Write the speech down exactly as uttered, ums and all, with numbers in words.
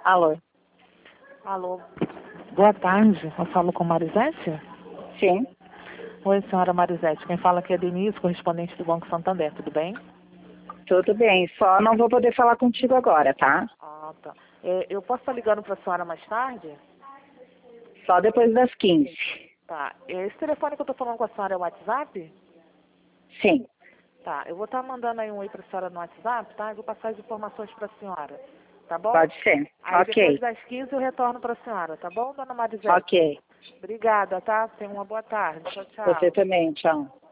Alô? Alô. Boa tarde. Eu falo com Marisete? Sim. Oi, senhora Marisete. Quem fala aqui é Denise, correspondente do Banco Santander. Tudo bem? Tudo bem, só não vou poder falar contigo agora, tá? Ah, tá. É, eu posso estar ligando para a senhora mais tarde? Só depois das quinze. Tá. Esse telefone que eu estou falando com a senhora é o WhatsApp? Sim. Tá. Eu vou estar mandando aí um oi para a senhora no WhatsApp, tá? Eu vou passar as informações para a senhora. Tá bom? Pode ser. Aí depois Ok. das quinze eu retorno para a senhora, tá bom, dona Marisete? Ok. Obrigada, tá? Tenha uma boa tarde. Tchau, Você tchau. também, tchau.